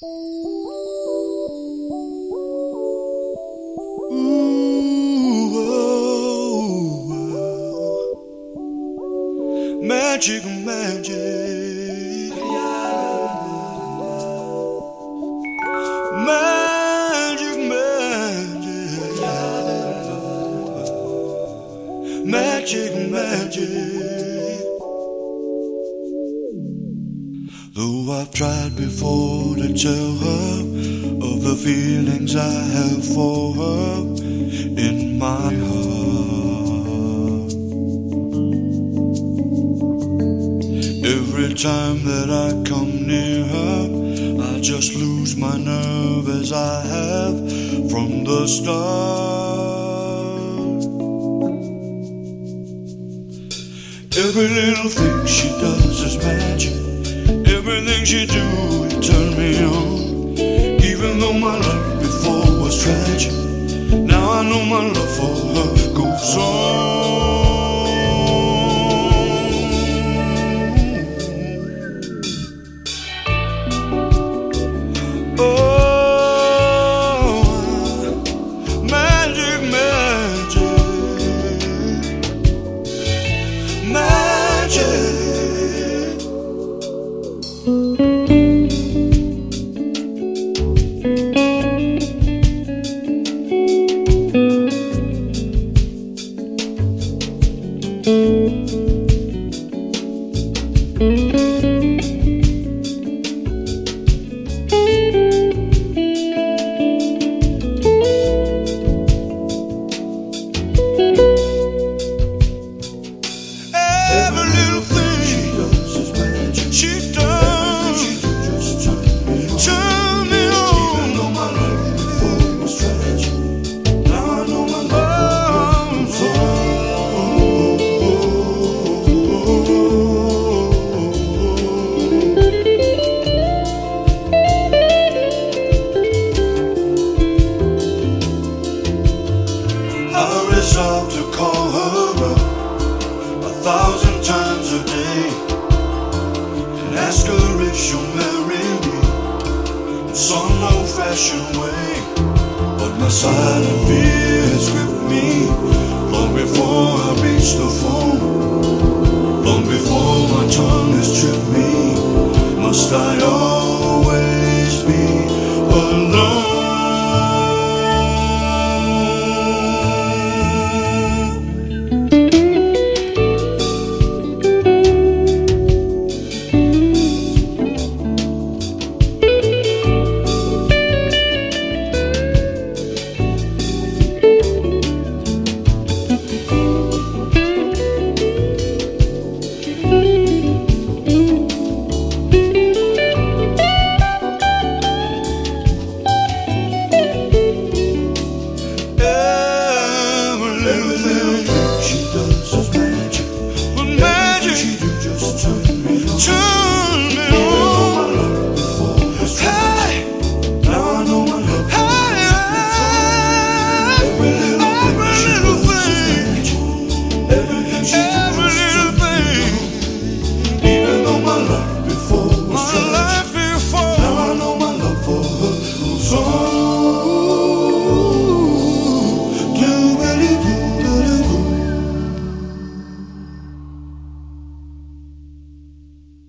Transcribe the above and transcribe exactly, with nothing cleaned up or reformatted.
Ooh, oh, oh. Magic, magic, magic, magic, magic, magic. Though I've tried before to tell her of the feelings I have for her in my heart, every time that I come near her, I just lose my nerve as I have from the start. Every little thing she does is magic. Everything she do, it turn me on. Even though my love before was tragic, now I know my love for her goes on. Oh, magic, magic, magic. I resolve to call her up a thousand times a day and ask her if she'll marry me in some old-fashioned way. But my silent fear has gripped me long before I reach the phone, long before my tongue has tripped me. Must I